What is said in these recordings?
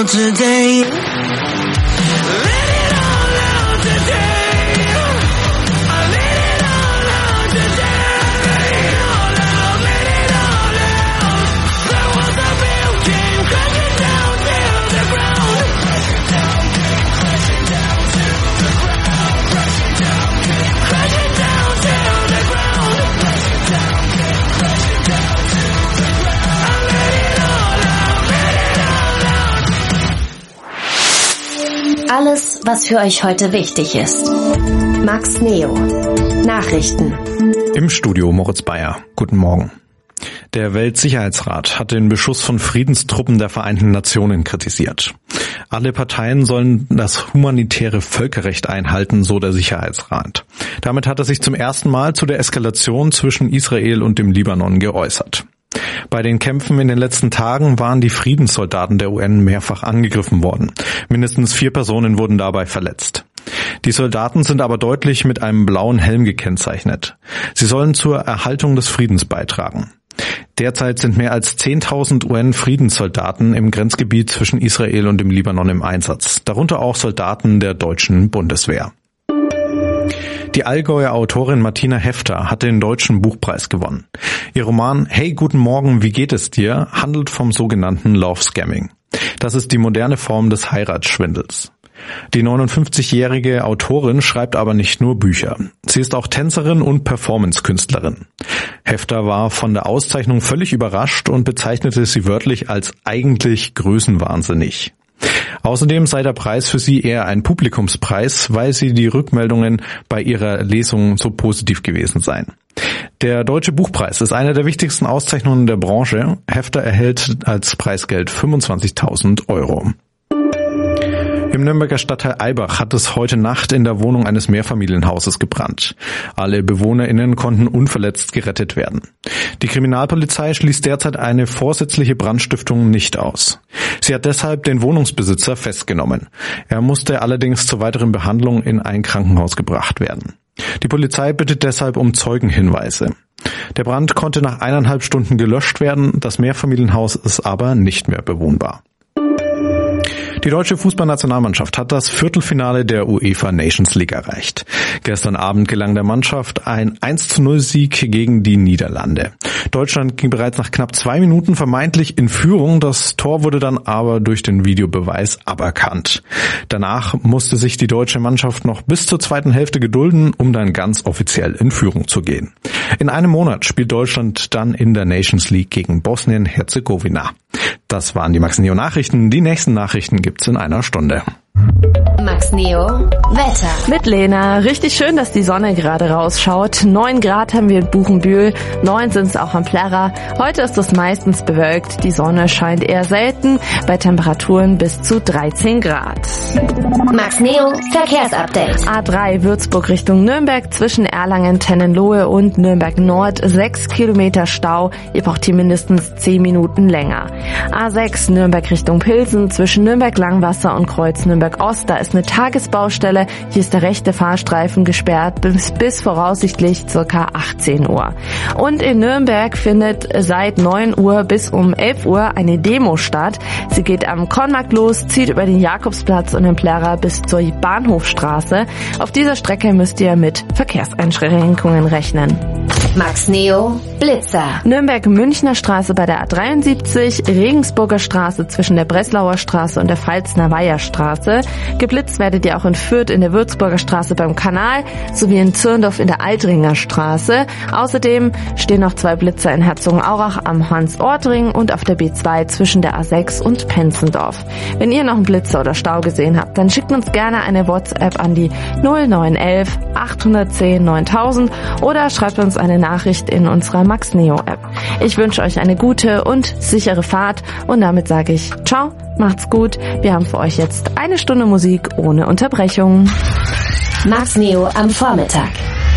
out today. Let it all out today. Let it all out today. Let it all out, let it all out. There was a building crashing down to the ground. Crashing down to the ground. Crashing down to the ground. Crashing down to the ground. Let it all out, let it all out. Alles, was für euch heute wichtig ist. Max Neo. Nachrichten. Im Studio Moritz Bayer. Guten Morgen. Der Weltsicherheitsrat hat den Beschuss von Friedenstruppen der Vereinten Nationen kritisiert. Alle Parteien sollen das humanitäre Völkerrecht einhalten, so der Sicherheitsrat. Damit hat er sich zum ersten Mal zu der Eskalation zwischen Israel und dem Libanon geäußert. Bei den Kämpfen in den letzten Tagen waren die Friedenssoldaten der UN mehrfach angegriffen worden. Mindestens 4 Personen wurden dabei verletzt. Die Soldaten sind aber deutlich mit einem blauen Helm gekennzeichnet. Sie sollen zur Erhaltung des Friedens beitragen. Derzeit sind mehr als 10.000 UN-Friedenssoldaten im Grenzgebiet zwischen Israel und dem Libanon im Einsatz, darunter auch Soldaten der deutschen Bundeswehr. Die Allgäuer Autorin Martina Hefter hat den Deutschen Buchpreis gewonnen. Ihr Roman Hey, guten Morgen, wie geht es dir? Handelt vom sogenannten Love Scamming. Das ist die moderne Form des Heiratsschwindels. Die 59-jährige Autorin schreibt aber nicht nur Bücher. Sie ist auch Tänzerin und Performance-Künstlerin. Hefter war von der Auszeichnung völlig überrascht und bezeichnete sie wörtlich als eigentlich größenwahnsinnig. Außerdem sei der Preis für sie eher ein Publikumspreis, weil sie die Rückmeldungen bei ihrer Lesung so positiv gewesen seien. Der Deutsche Buchpreis ist eine der wichtigsten Auszeichnungen der Branche. Hefter erhält als Preisgeld 25.000 €. Im Nürnberger Stadtteil Eibach hat es heute Nacht in der Wohnung eines Mehrfamilienhauses gebrannt. Alle BewohnerInnen konnten unverletzt gerettet werden. Die Kriminalpolizei schließt derzeit eine vorsätzliche Brandstiftung nicht aus. Sie hat deshalb den Wohnungsbesitzer festgenommen. Er musste allerdings zur weiteren Behandlung in ein Krankenhaus gebracht werden. Die Polizei bittet deshalb um Zeugenhinweise. Der Brand konnte nach 1,5 Stunden gelöscht werden, das Mehrfamilienhaus ist aber nicht mehr bewohnbar. Die deutsche Fußballnationalmannschaft hat das Viertelfinale der UEFA Nations League erreicht. Gestern Abend gelang der Mannschaft ein 1:0-Sieg gegen die Niederlande. Deutschland ging bereits nach knapp 2 Minuten vermeintlich in Führung. Das Tor wurde dann aber durch den Videobeweis aberkannt. Danach musste sich die deutsche Mannschaft noch bis zur zweiten Hälfte gedulden, um dann ganz offiziell in Führung zu gehen. In einem Monat spielt Deutschland dann in der Nations League gegen Bosnien-Herzegowina. Das waren die Max Neo Nachrichten. Die nächsten Nachrichten gibt's in einer Stunde. Max Neo Wetter. Mit Lena. Richtig schön, dass die Sonne gerade rausschaut. 9 Grad haben wir in Buchenbühl, 9 sind es auch am Plärrer. Heute ist es meistens bewölkt. Die Sonne scheint eher selten, bei Temperaturen bis zu 13 Grad. Max Neo Verkehrsupdate. A3 Würzburg Richtung Nürnberg zwischen Erlangen-Tennenlohe und Nürnberg Nord 6 Kilometer Stau. Ihr braucht hier mindestens 10 Minuten länger. A6 Nürnberg Richtung Pilsen zwischen Nürnberg-Langwasser und Kreuz Nürnberg-Ost. Da ist eine Tagesbaustelle. Hier ist der rechte Fahrstreifen gesperrt bis voraussichtlich ca. 18 Uhr. Und in Nürnberg findet seit 9 Uhr bis um 11 Uhr eine Demo statt. Sie geht am Kornmarkt los, zieht über den Jakobsplatz und den Plärrer bis zur Bahnhofstraße. Auf dieser Strecke müsst ihr mit Verkehrseinschränkungen rechnen. Max Neo Blitzer. Nürnberg-Münchner Straße bei der A73, Regensburger Straße zwischen der Breslauer Straße und der Pfalzner Weiherstraße. Geblitzt werdet ihr auch in Fürth in der Würzburger Straße beim Kanal sowie in Zürndorf in der Altringer Straße. Außerdem stehen noch 2 Blitzer in Herzogenaurach am Hans-Ort-Ring und auf der B2 zwischen der A6 und Penzendorf. Wenn ihr noch einen Blitzer oder Stau gesehen habt, dann schickt uns gerne eine WhatsApp an die 0911 810 9000 oder schreibt uns eine Nachricht in unserer Max Neo App. Ich wünsche euch eine gute und sichere Fahrt und damit sage ich ciao, macht's gut. Wir haben für euch jetzt 1 Stunde Musik ohne Unterbrechung. Max Neo am Vormittag.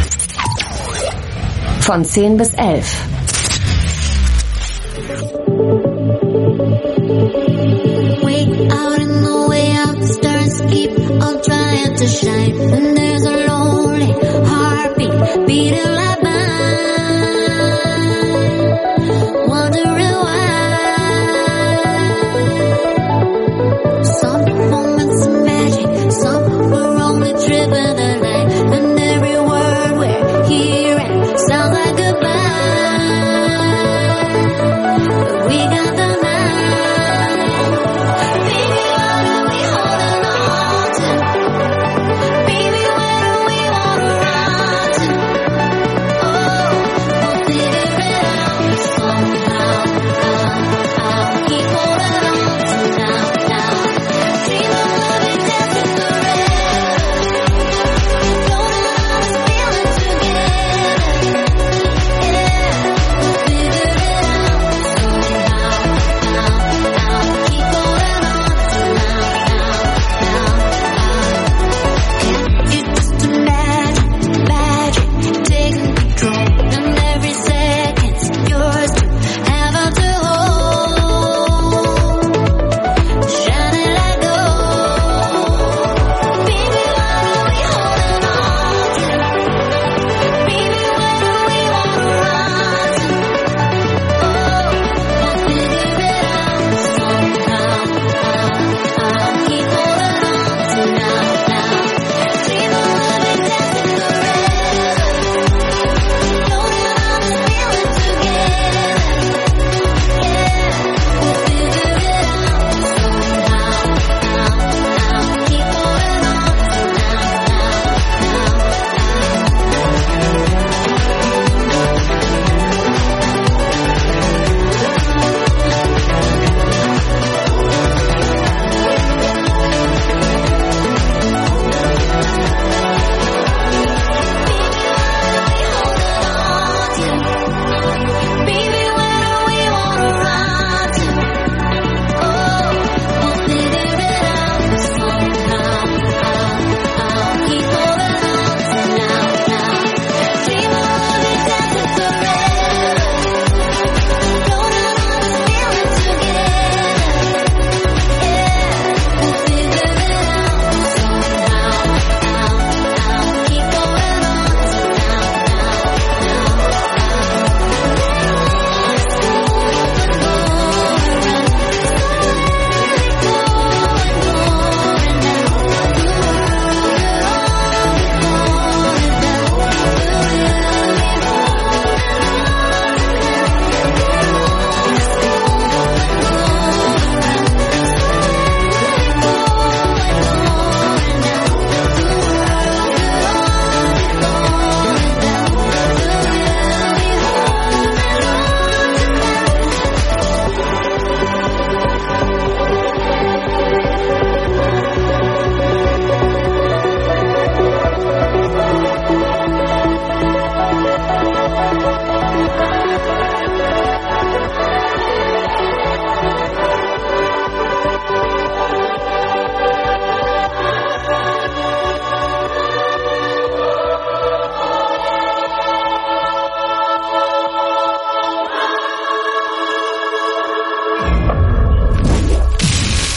Von 10 bis 11. Wake out in the way out, the stars keep on trying to shine. And there's a lonely heartbeat beating like mine. Wondering why.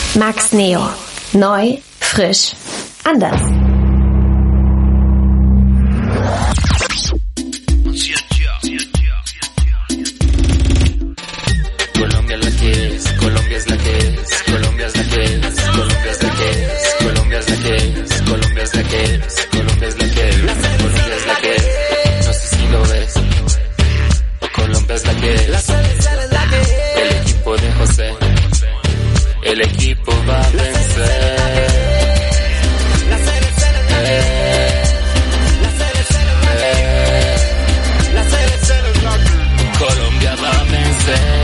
Max Neo. Neu, frisch, anders. Colombia es la que es, Colombia es la que es, Colombia es la que es, Colombia es la que es, Colombia es la que es, Colombia es la que es, Colombia es la que es, Colombia es la que es, no sé si lo ves, Colombia es la que es, el equipo de José, el equipo va a vencer. Colombia va a vencer.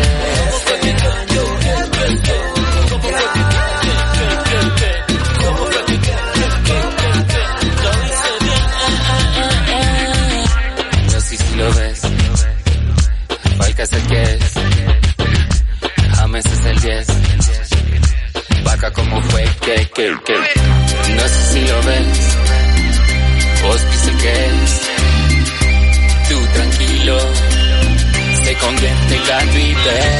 No sé si lo ves. Falca es el que es. James es el 10. Vaca como fue que. No sé si lo ves. Hospice es el que es. Tú tranquilo. Se convierte en gato y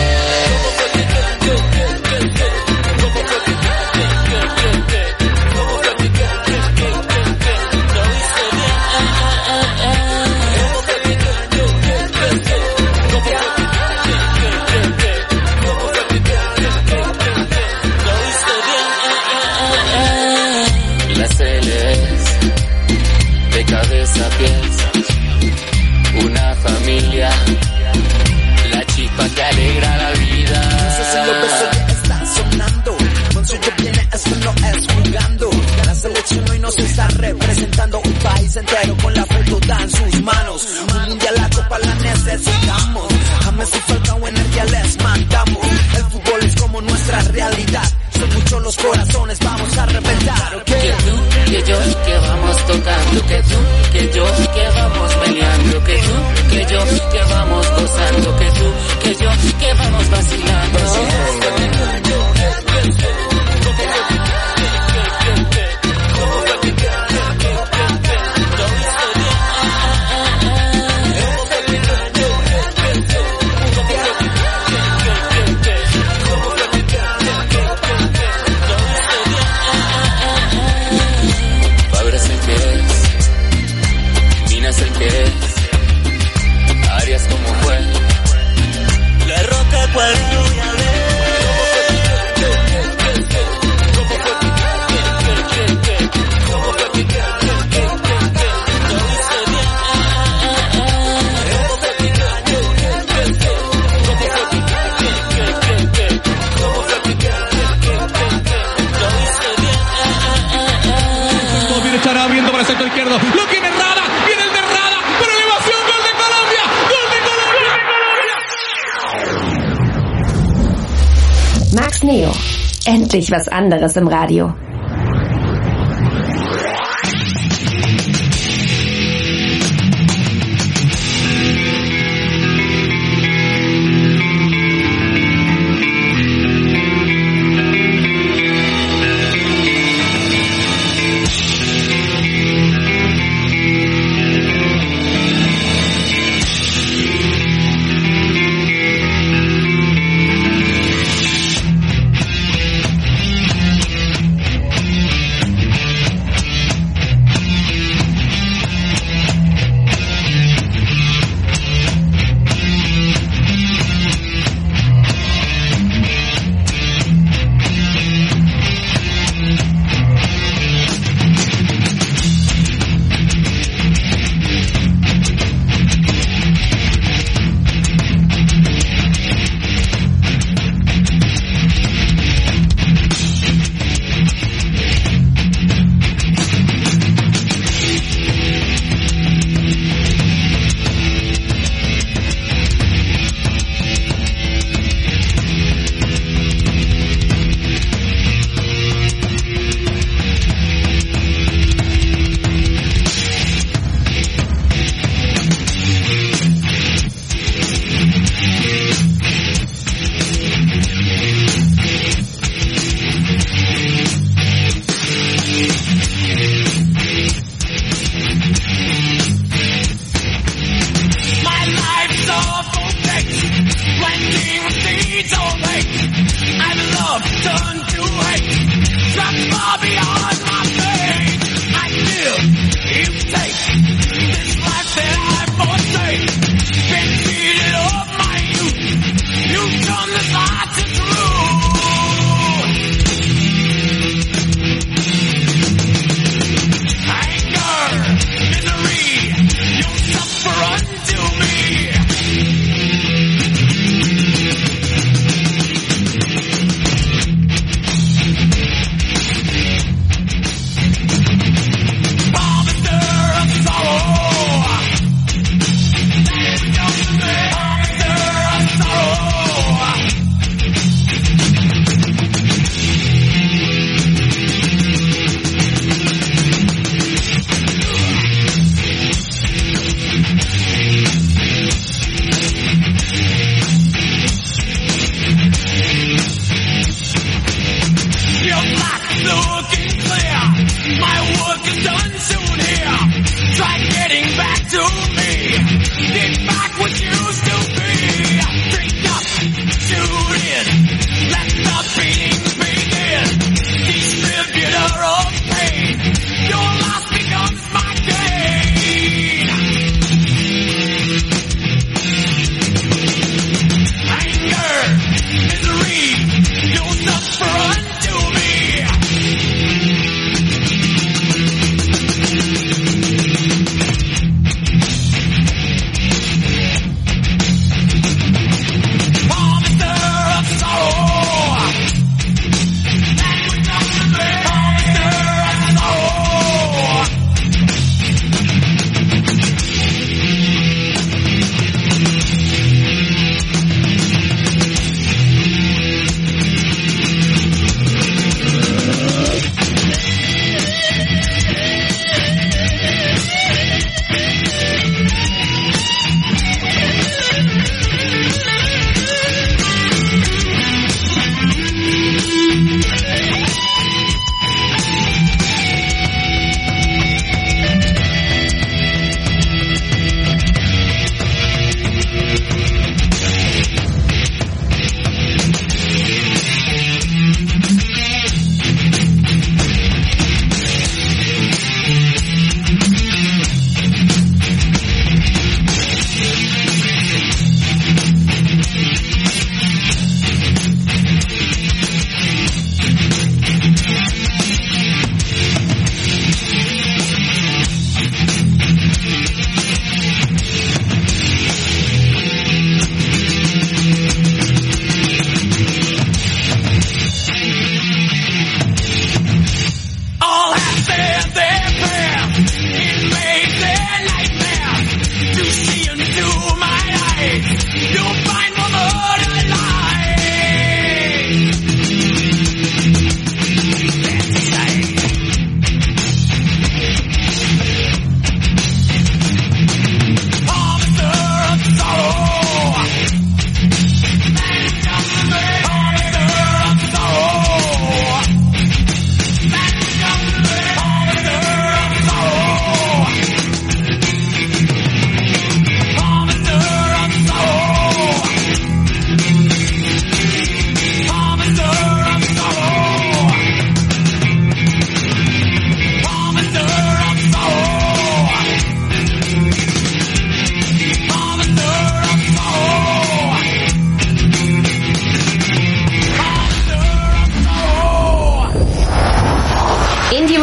la Celeste, de cabeza a pies, una familia. Que alegra la vida. No sé si los besos ya están sonando. Con suyo viene, esto no es jugando. La selección hoy nos está representando. Un país entero con la pelota en sus manos. Un mundial, la copa la necesitamos. James y Falcao energía les mandamos. El fútbol es como nuestra realidad. Son muchos los corazones, vamos a reventar. Que tú, que yo, que vamos tocando. Que tú, que yo, que vamos peleando. Que tú, que yo, que vamos gozando. Que tú, que yo, que vamos vacilando. Fabra es el que es, Mina es el que es, Arias como fue. La roca cuando ya estará abriendo para el sector izquierdo. Lo tiene Rada, viene el de Rada, por elevación, gol de Colombia, gol de Colombia. Max Neo. Endlich was anderes im Radio.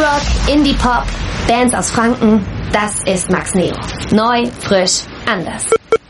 Rock, Indie-Pop, Bands aus Franken, das ist Max Neo. Neu, frisch, anders.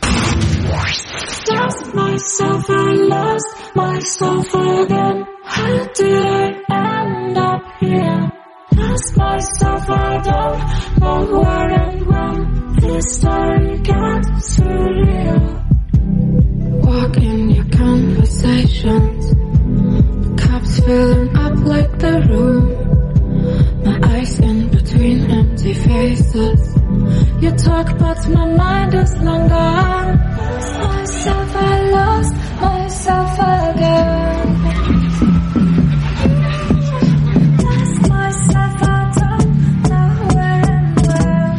Lost myself, I lost myself again. How did I end up here? Lost myself, I don't know where and when. This story got surreal. Walk in your conversations, cups filling up like the room. My eyes in between empty faces. You talk but my mind is long gone. Lost myself, I lost myself again. Lost myself, I don't know where and when.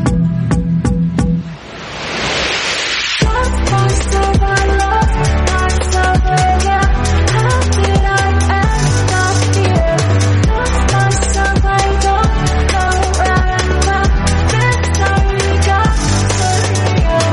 Lost myself, I lost myself again. How did I end up here? Lost myself, I don't know where and when. This story got surreal.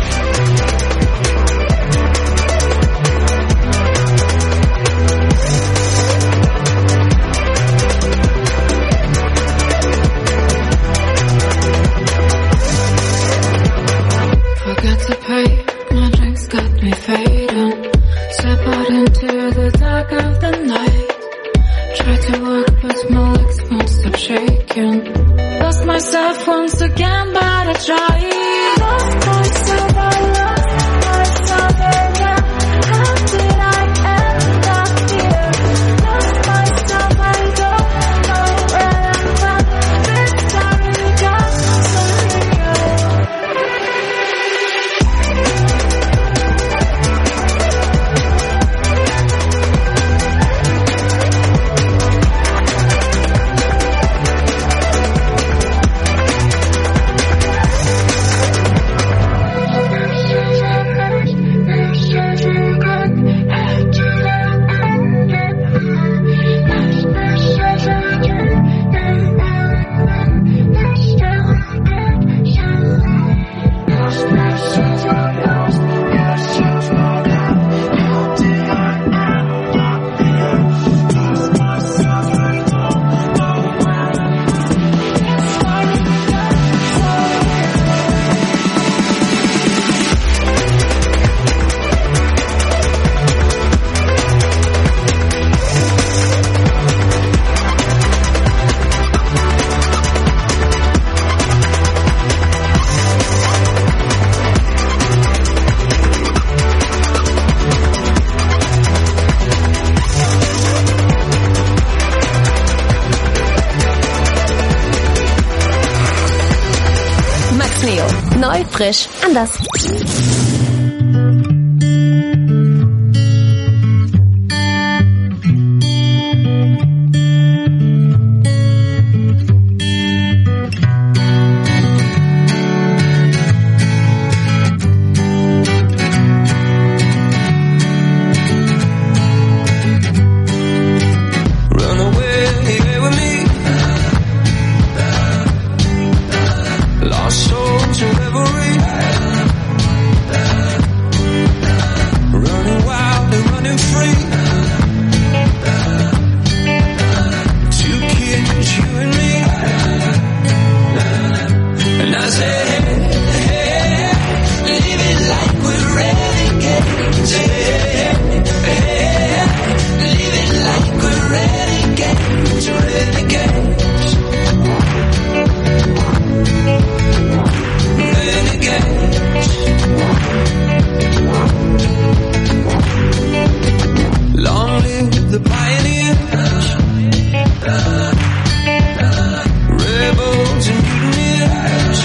Forgot to pay, my drinks got me fading. Step out into the dark of the night. Try to walk but my legs won't stop shaking. Lost myself once again but I tried. Lost myself, I lost myself again. How did I end up here? Lost myself, I don't know where and when. This story got surreal. Max Neo. Neu, frisch, anders. Run away with me. Lost soul to reverie. Running wild and running free. Two kids, you and me. And I say, hey, live it like we're renegades. Hey, live it like we're renegades, renegades. Long live the pioneers, rebels and mutineers.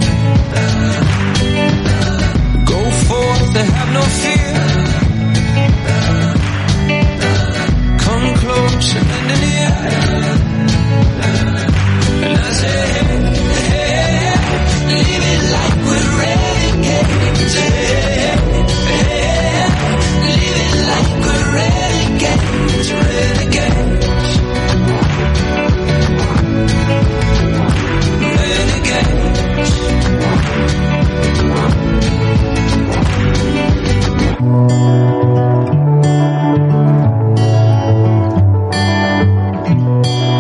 Go forth, they have no fear. Come close and lend an ear. And I say, hey, live it like we're renegades. Live it like we're renegades, renegades. Renegades.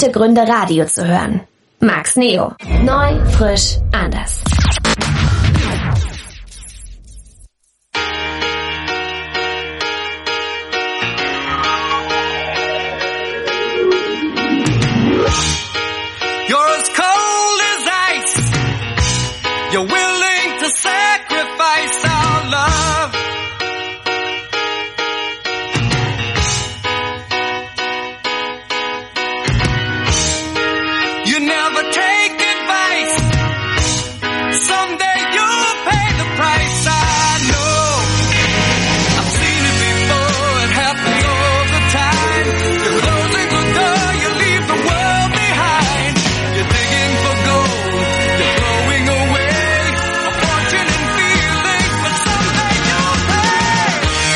gute Gründe, Radio zu hören. Max Neo. Neu, frisch, anders. You're as cold as ice. You're willing to sacrifice our love. You never take advice. Someday you'll pay the price. I know. I've seen it before. It happens all the time. You're closing the door. You leave the world behind. You're digging for gold. You're throwing away a fortune and feelings, but someday you'll pay.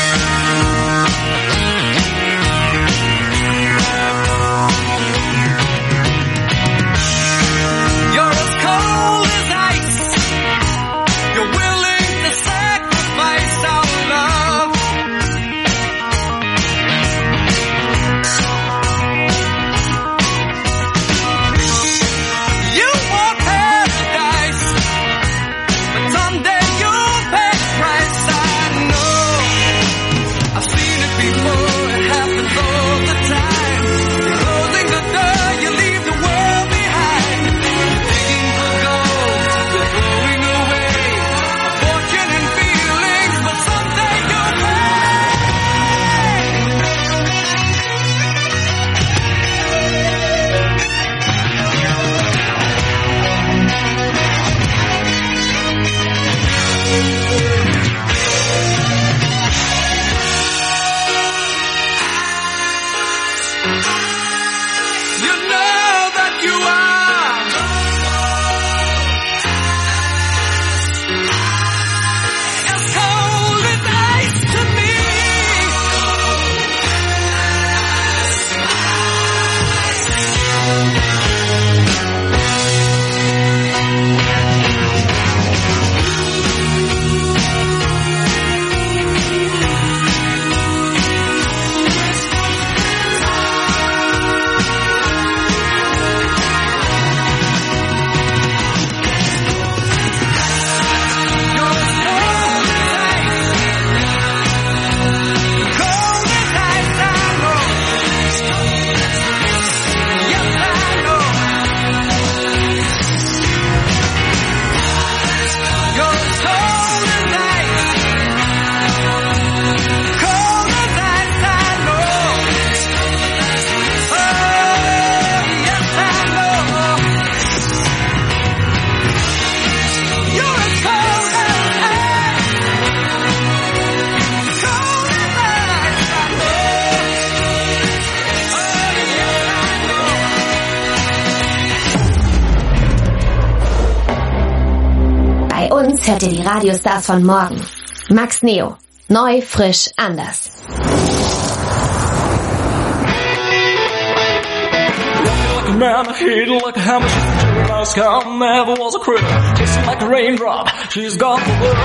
You're as cold as ice. You're willing to sacrifice our love. You want paradise, but someday you'll pay the price. I know. I've seen it before. It happens all the time. You're closing the door. You leave the world behind. You're digging for gold. You're throwing away a fortune and feelings, but someday you'll pay. You know that you are as cold as ice to me. Bei uns hört ihr die Radiostars von morgen. Max Neo. Neu, frisch, anders. Like a man, I hate her like a hammer. She's a nice cow, never was a critter. Tasting like a raindrop, she's got the look.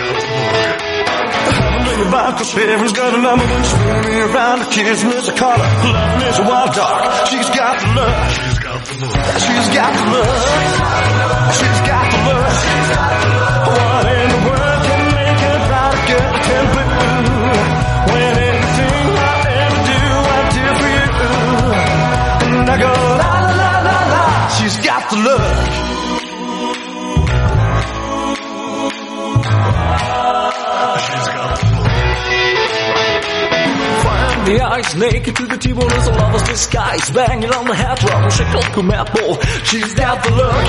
Haven't about the parents got a number. Spin me around, the kids miss a collar. Loving is a wild dog. She's got the look. She's got the look. She's got the look. She's got the look. What in the world can make her try to get a temper? When anything I ever do, I do for you. And I go la la la la la. She's got the look. She's got the look. Find the eyes naked to the T-bone as a lover's disguise. Banging on the head drum, she called to mad ball. She's got the look.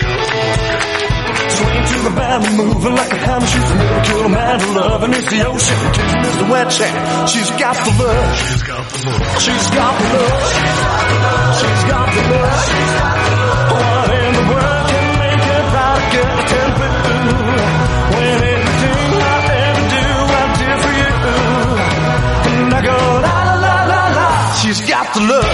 Swing to the band, moving like a hammer. She's a little killer man to love, and it's the ocean. Kissing is the wet sand. She's got the look. She's got the look. She's got the look. She's got the look. What in the world can make her try to get a temper? When anything I ever do, I do for you. And I go la la la la la. She's got the look.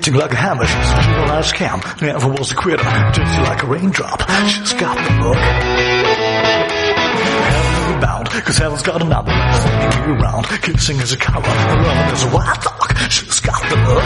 Twisting like a hammer, she's a generalized scam. Never was a quitter, dirty like a raindrop. She's got the look. Heavenly bound, cause heaven's got another one. Sending you around, kissing is a coward, loving is a wild dog. She's got the look.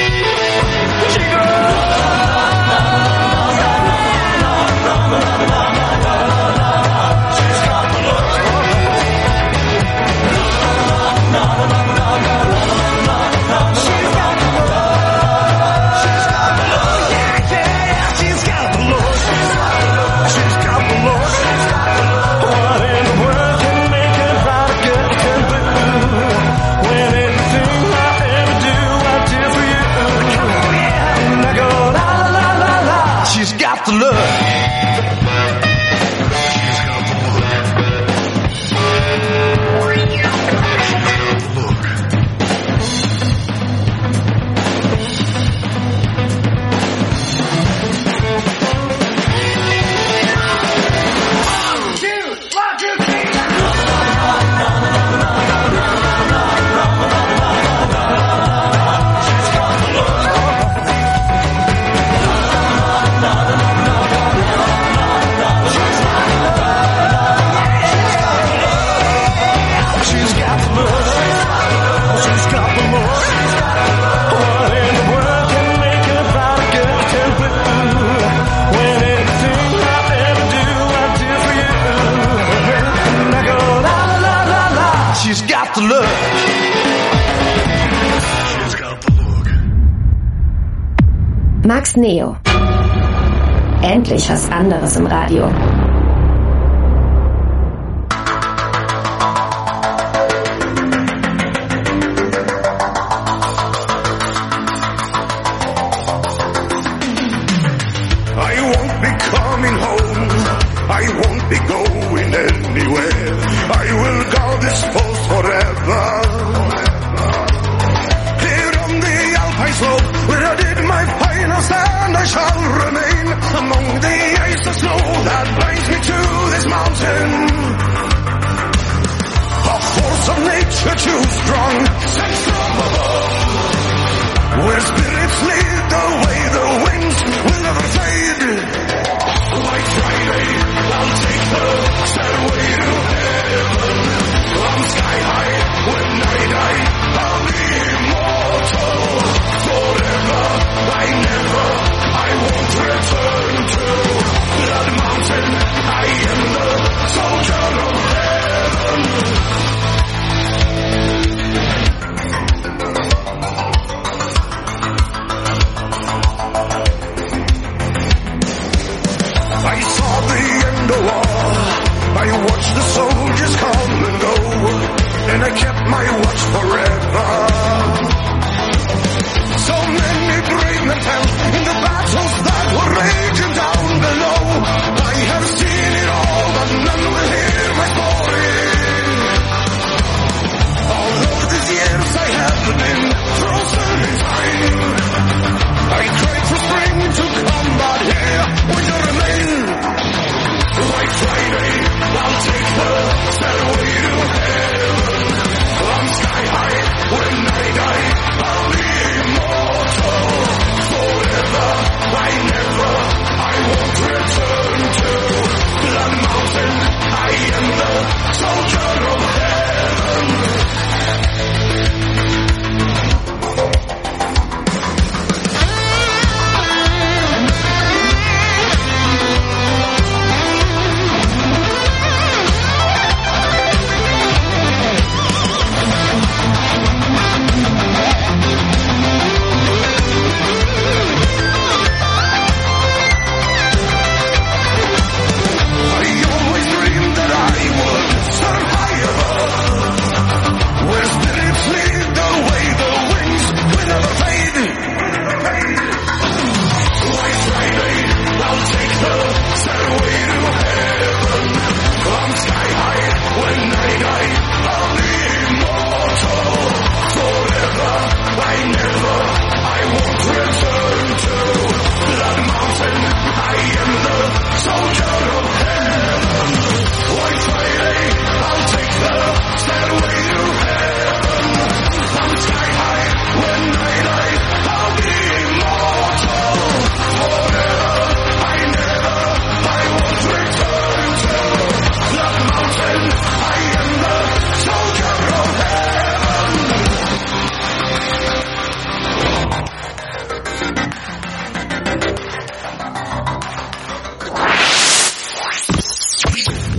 Max Neo. Endlich was anderes im Radio.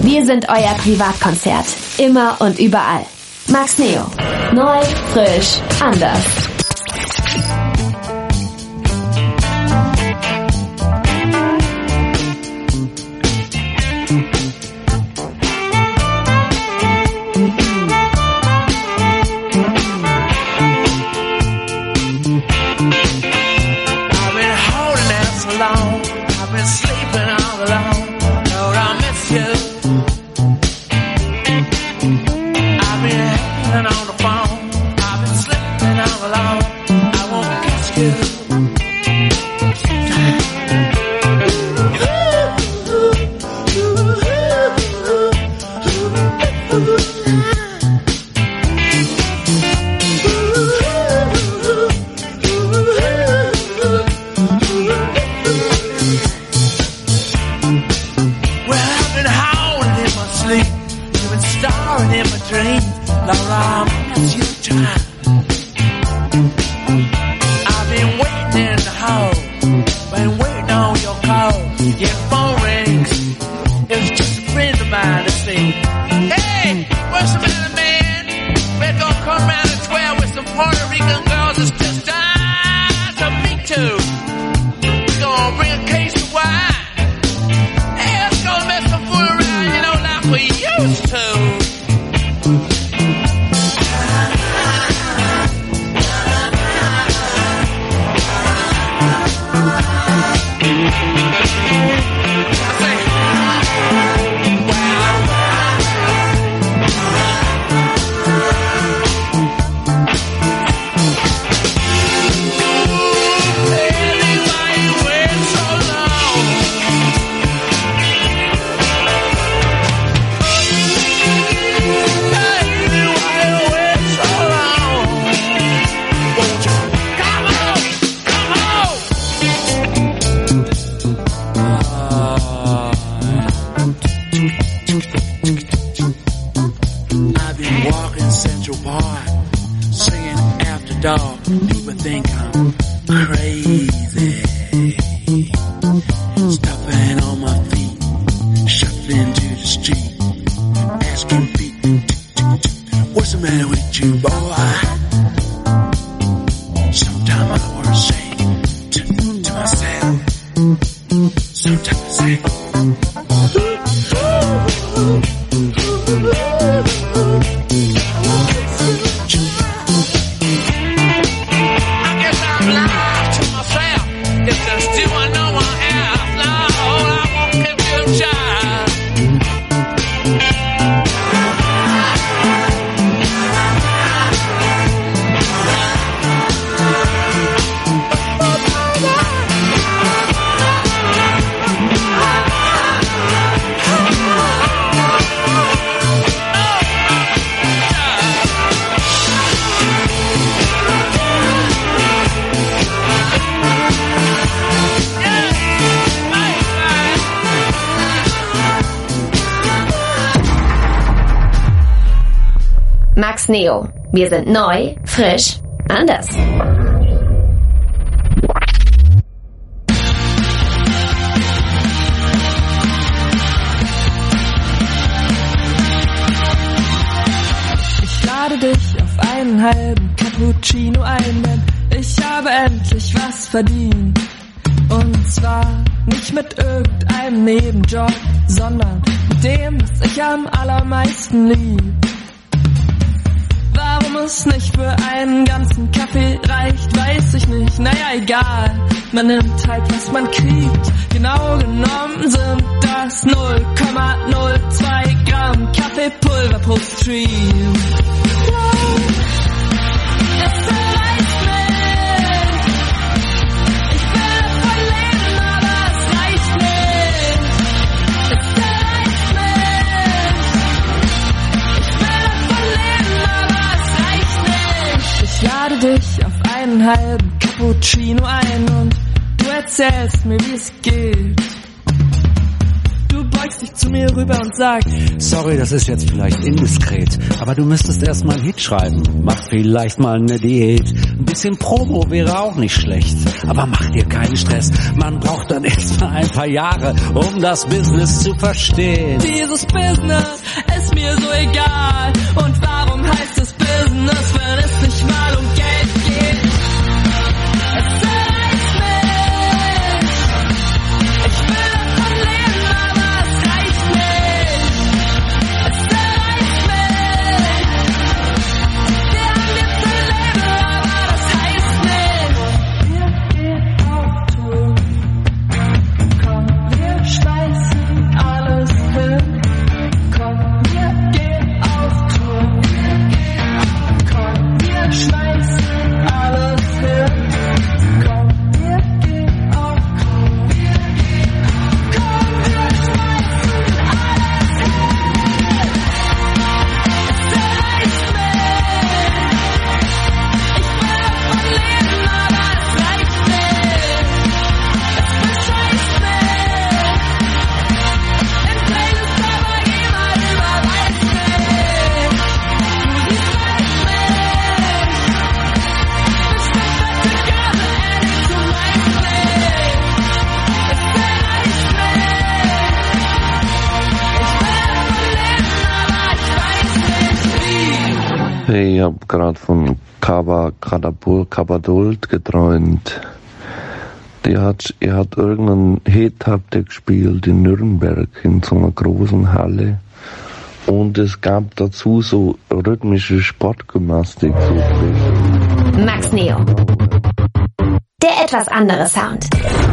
Wir sind euer Privatkonzert. Immer und überall. Max Neo. Neu, frisch, anders. Max Neo. Wir sind neu, frisch, anders. Ich lade dich auf einen halben Cappuccino ein, denn ich habe endlich was verdient. Und zwar nicht mit irgendeinem Nebenjob, sondern mit dem, was ich am allermeisten lieb. Warum es nicht für einen ganzen Kaffee reicht, weiß ich nicht. Naja, egal, man nimmt halt, was man kriegt. Genau genommen sind das 0,02 Gramm Kaffeepulver pro Stream. Es zerreißt mich. Ich will davon leben, aber es reicht nicht. Es zerreißt mich. Ich will davon leben, aber es reicht nicht. Ich lade dich auf einen halben Cappuccino ein und du erzählst mir, wie es geht. Du beugst dich zu mir rüber und sagst: Sorry, das ist jetzt vielleicht indiskret, aber du müsstest erst mal einen Hit schreiben. Mach vielleicht mal eine Diät. Ein bisschen Promo wäre auch nicht schlecht, aber mach dir keinen Stress. Man braucht dann erst mal ein paar Jahre, um das Business zu verstehen. Dieses Business ist mir so egal. Und warum heißt es Business, wenn es nicht mal um Geld geht? Es reicht nicht. Ich will davon leben, aber es reicht nicht. Es reicht nicht. Wir haben jetzt ein Leben, aber das heißt nicht. Wir gehen auf Tour. Komm, wir schmeißen alles hin. Komm, wir gehen auf Tour. Komm, wir schmeißen alles hin. Komm, wir gehen auf Tour. Komm, wir schmeißen alles hin. Es reicht nicht. Ich will davon leben, aber es reicht nicht. Es bescheißt mich. Im Playlist aber jemand überweist mich. Du siehst mich bestimmt fette Gabe, ehrlich, du meinst nicht. Es reicht nicht. Ich will davon leben, aber ich weiß nicht wie. Hey, ich hab grad von Kabadult geträumt. Er hat irgendeinen Hit habt ihr gespielt in Nürnberg in so einer großen Halle. Und es gab dazu so rhythmische Sportgymnastik. So Max Neo. Der etwas andere Sound.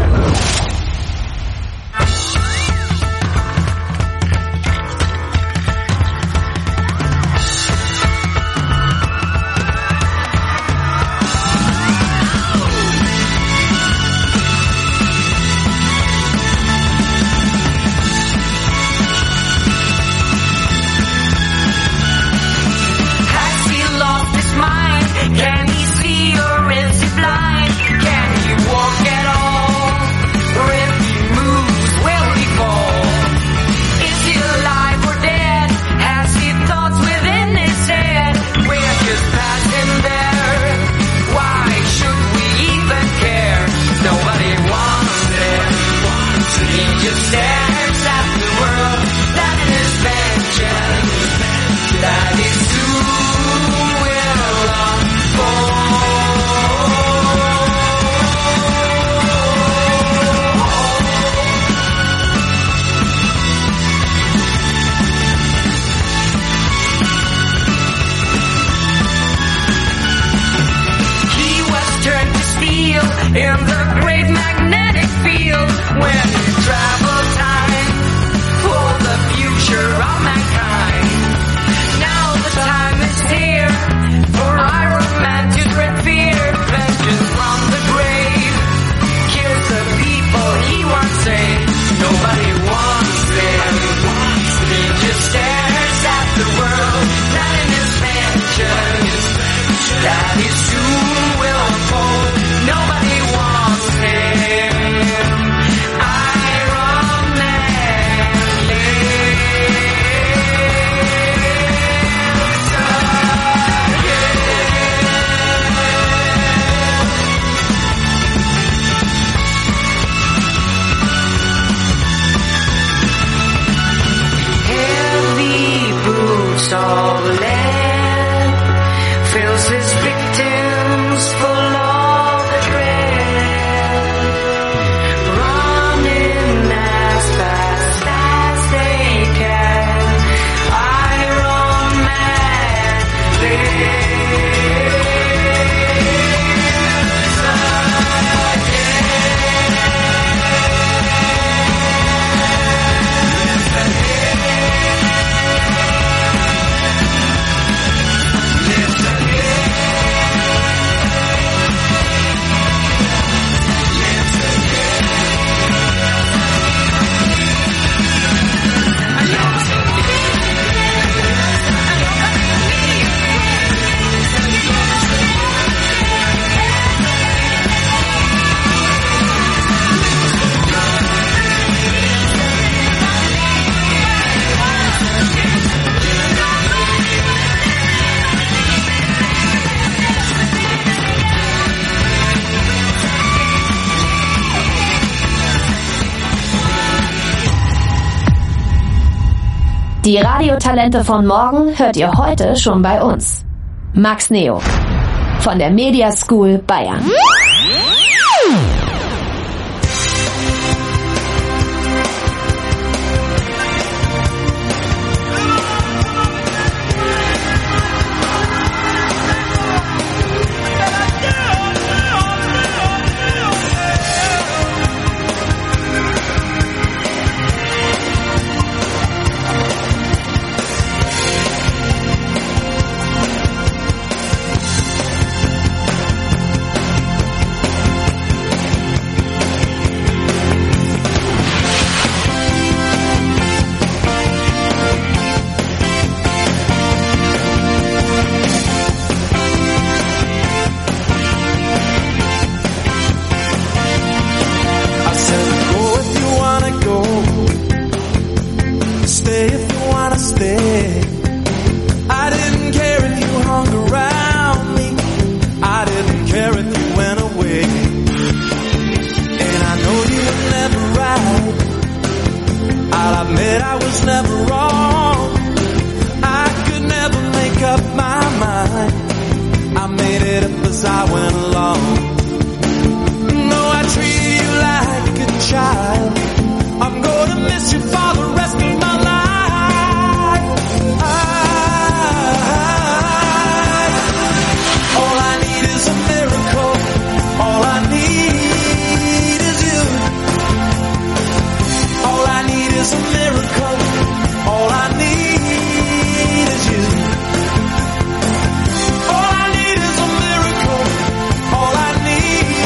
Has he lost his mind? Can he see or is he blind? Can he walk at all? Or if he moves, will he fall? Is he alive or dead? Has he thoughts within his head? We're just passing there. Why should we even care? Nobody wants him. He just stares at the world that is vengeance. That is soon will He was turned to steel in the great magnetic field when he traveled time for the future of mankind. Now the time is here for Iron Man to dread fear. Vengeance from the grave kills the people he once saved. Nobody wants him. He just stares at the world that in his vengeance that he soon will unfold. Nobody wants him. Iron Man lives Heavy boots of lead fills his victims full of dread, running as fast as they can. Iron Man lives again. Die Radiotalente von morgen hört ihr heute schon bei uns. Max Neo von der Media School Bayern.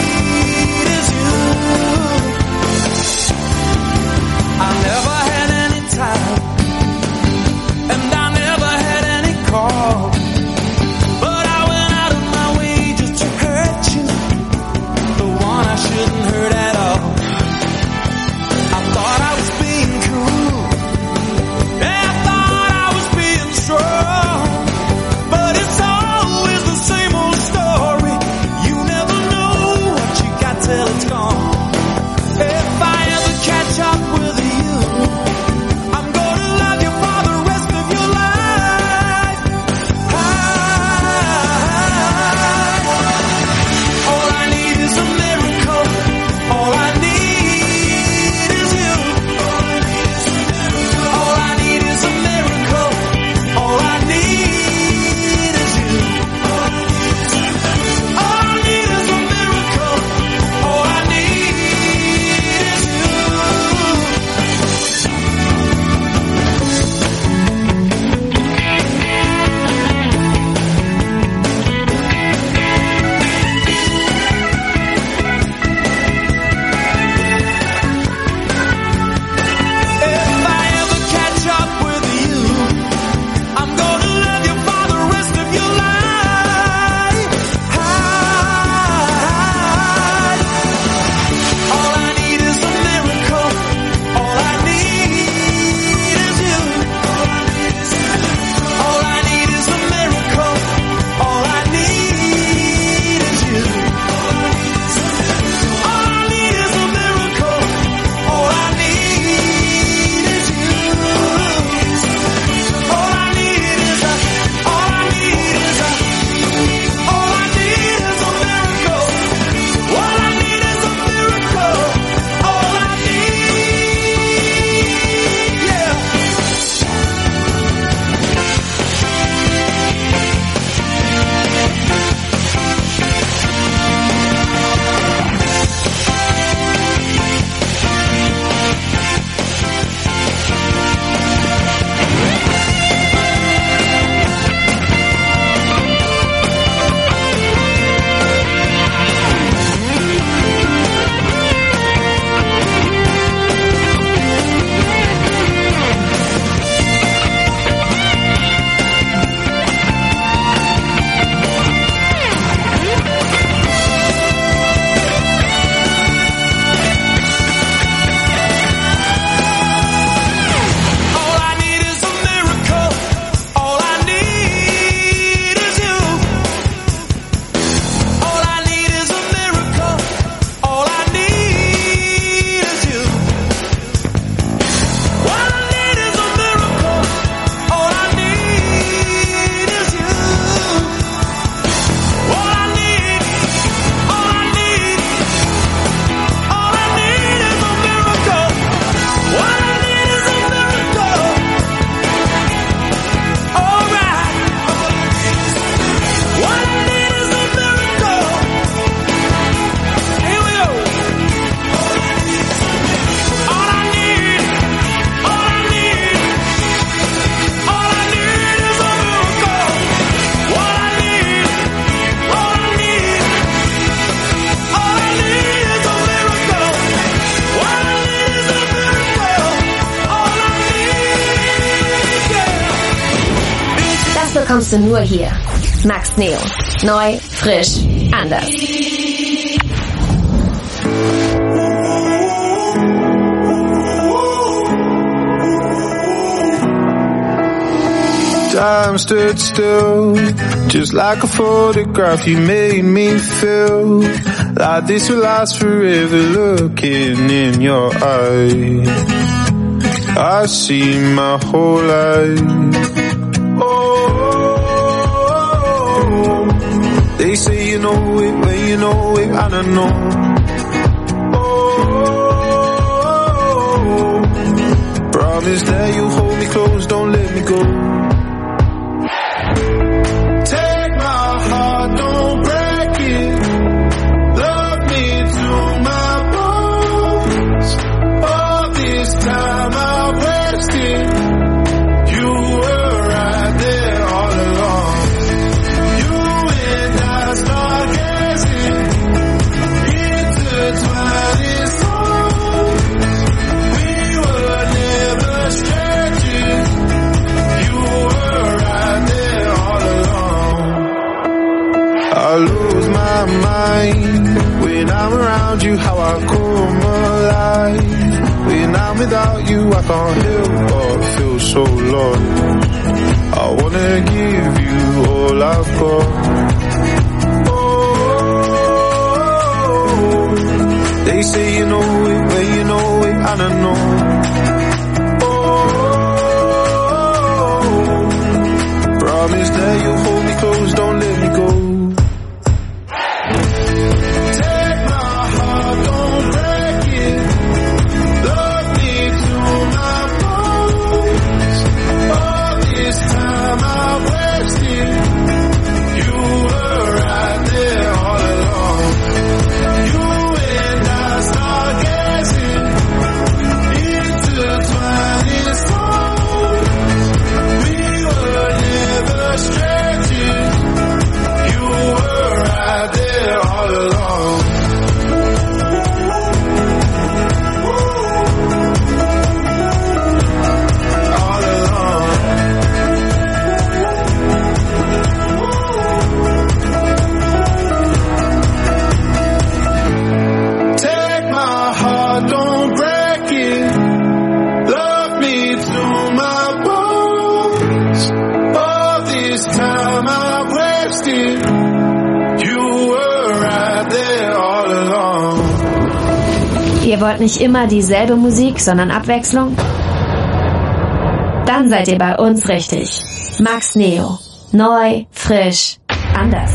I never had an bekommst du nur hier. Max Neo. Neu, frisch, anders. Time stood still, just like a photograph. You made me feel like this will last forever. Looking in your eyes, I see my whole life. Oh, they say you know it when you know it, I don't know. Oh, promise that you'll hold me close, don't let me go. Don't break it. Love me to my bones. All this time I wasted. You were right there all along. You and I start gazing, intertwined in song. We were never strangers. You were right there all along. I lose my mind when I'm around you, how I come alive. When I'm without you, I can't help but feel so lost. I wanna give you all I've got. Oh, they say you know it when you know it, I don't know. Oh, promise that you'll hold me close, don't let me go. Ihr wollt nicht immer dieselbe Musik, sondern Abwechslung? Dann seid ihr bei uns richtig. Max Neo. Neu, frisch, anders.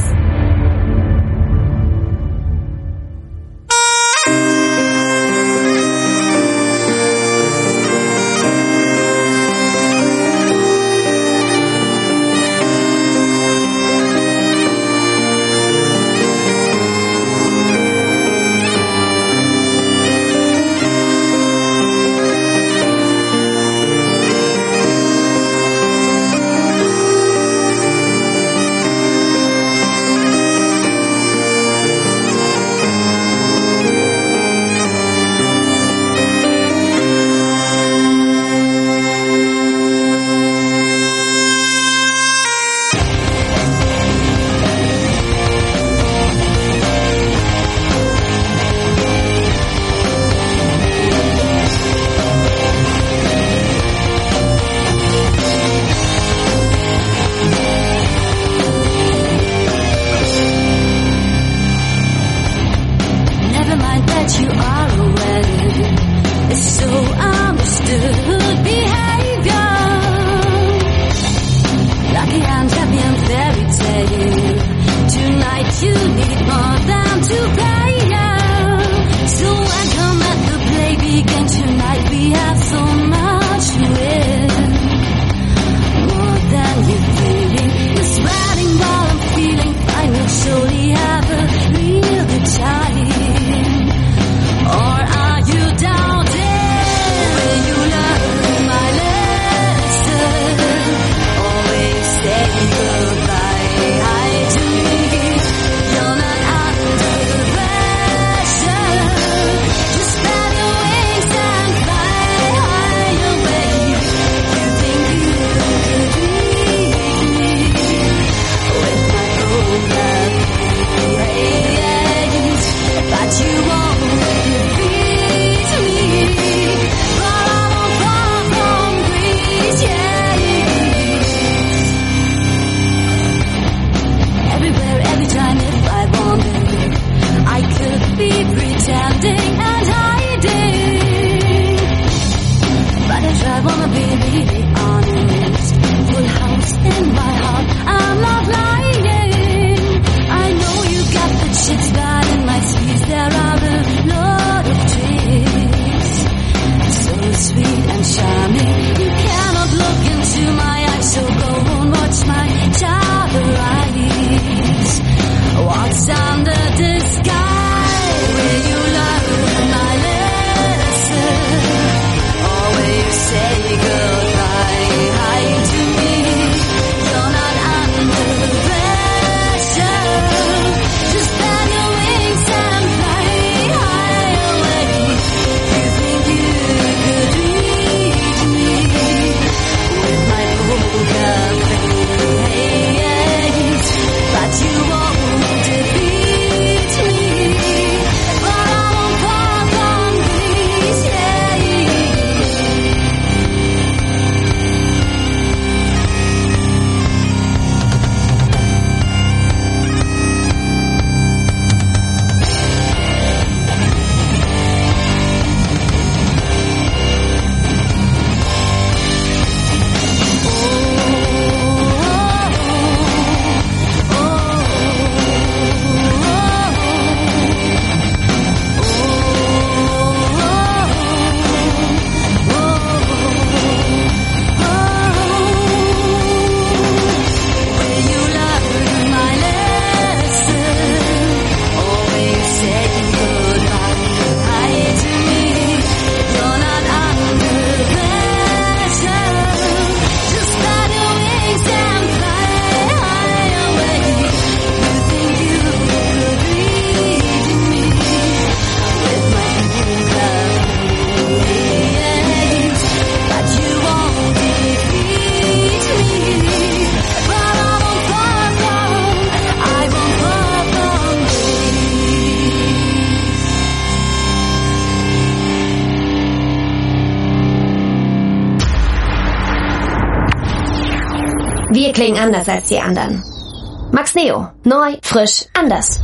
Wir klingen anders als die anderen. Max Neo. Neu, frisch, anders.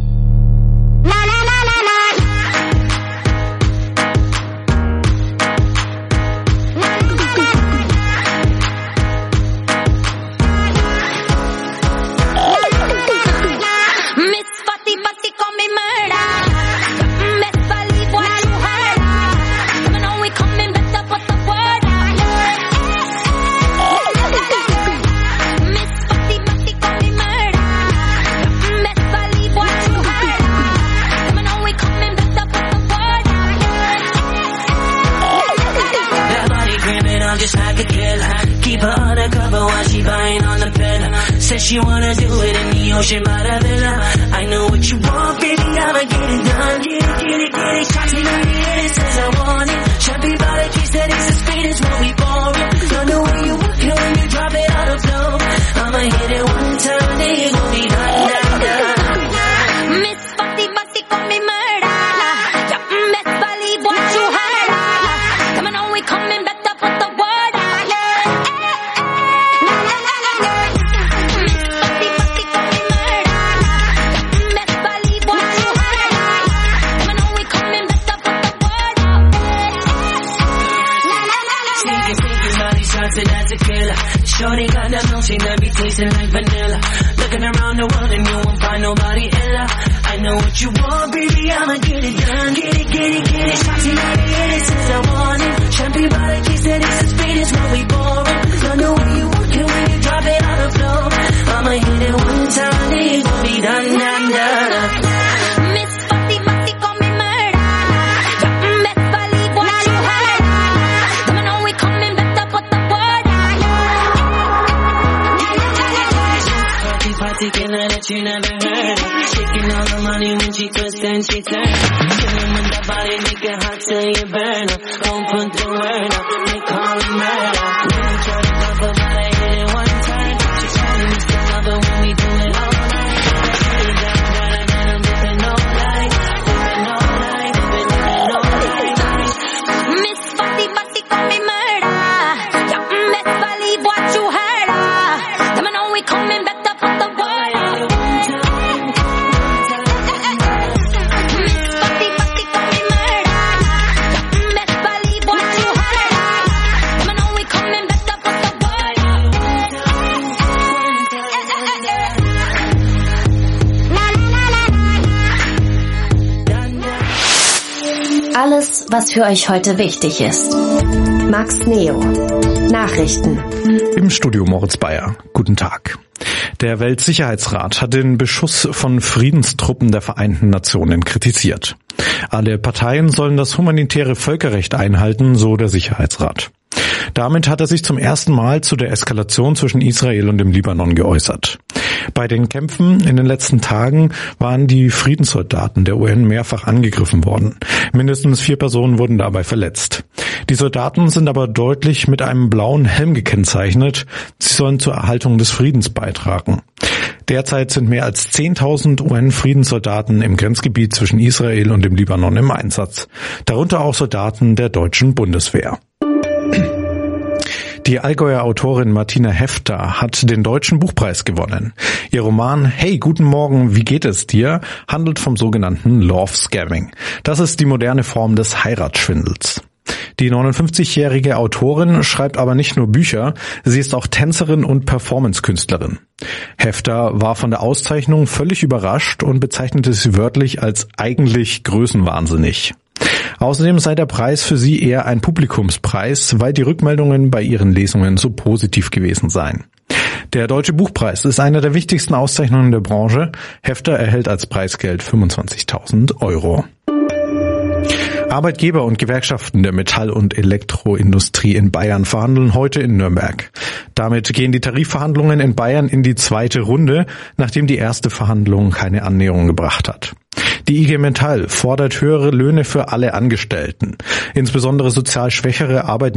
Keep her undercover while she buying on the pillar. Says she wanna do it in the ocean by the villa. I know what you want, baby, I'ma get it done. Get it. Shotty on the head, it says I want it. Chappy by the keys, that is the speed, is what we borrowing. Don't know where you walk it when you drop it on the floor. I'ma hit it one time, then you gon' be done. Miss Bossy call me murder. Yeah, best believe what you heard. Come on, we coming back to put the word out. That's a killer. Shorty got that milk, she got be tasting like vanilla. Looking around the world and you won't find nobody iller. I know what you want, baby, I'ma get it done. Get it. Shotty on the head, it says I want it. Champagne by the keys, that is the speed, is what we borrowing. Don't know where you walk it when you drop it on the floor. I'ma hit it one time, then you gon' be done. Miss Bossy call me murder. Yeah, best believe what you heard. Come on, we coming back to put the word out. Party killer that you never heard of. Shaking all the money when she twists and she turns. Killing with that body, make it hot till you burn up. Won't put the word up, they call it murder. When you try to bump her, but I hit it one time. She telling me still love her when we do it all night. I'm dipping all night. Miss Bossy call me murder. Yeah, best believe what you heard. Come on, we coming back to put the word out. Miss Bossy call me murder. Yeah, best believe what you heard. Come on, we coming back to put the word out. Alles, was für euch heute wichtig ist. Max Neo. Nachrichten. Im Studio Moritz Bayer. Guten Tag. Der Weltsicherheitsrat hat den Beschuss von Friedenstruppen der Vereinten Nationen kritisiert. Alle Parteien sollen das humanitäre Völkerrecht einhalten, so der Sicherheitsrat. Damit hat er sich zum ersten Mal zu der Eskalation zwischen Israel und dem Libanon geäußert. Bei den Kämpfen in den letzten Tagen waren die Friedenssoldaten der UN mehrfach angegriffen worden. Mindestens 4 Personen wurden dabei verletzt. Die Soldaten sind aber deutlich mit einem blauen Helm gekennzeichnet. Sie sollen zur Erhaltung des Friedens beitragen. Derzeit sind mehr als 10.000 UN-Friedenssoldaten im Grenzgebiet zwischen Israel und dem Libanon im Einsatz. Darunter auch Soldaten der deutschen Bundeswehr. Die Allgäuer Autorin Martina Hefter hat den Deutschen Buchpreis gewonnen. Ihr Roman Hey, guten Morgen, wie geht es dir? Handelt vom sogenannten Love Scamming. Das ist die moderne Form des Heiratsschwindels. Die 59-jährige Autorin schreibt aber nicht nur Bücher, sie ist auch Tänzerin und Performancekünstlerin. Hefter war von der Auszeichnung völlig überrascht und bezeichnete sie wörtlich als eigentlich größenwahnsinnig. Außerdem sei der Preis für sie eher ein Publikumspreis, weil die Rückmeldungen bei ihren Lesungen so positiv gewesen seien. Der Deutsche Buchpreis ist eine der wichtigsten Auszeichnungen der Branche. Hefter erhält als Preisgeld 25.000 €. Arbeitgeber und Gewerkschaften der Metall- und Elektroindustrie in Bayern verhandeln heute in Nürnberg. Damit gehen die Tarifverhandlungen in Bayern in die zweite Runde, nachdem die erste Verhandlung keine Annäherung gebracht hat. Die IG Metall fordert höhere Löhne für alle Angestellten. Insbesondere sozial schwächere Arbeitnehmer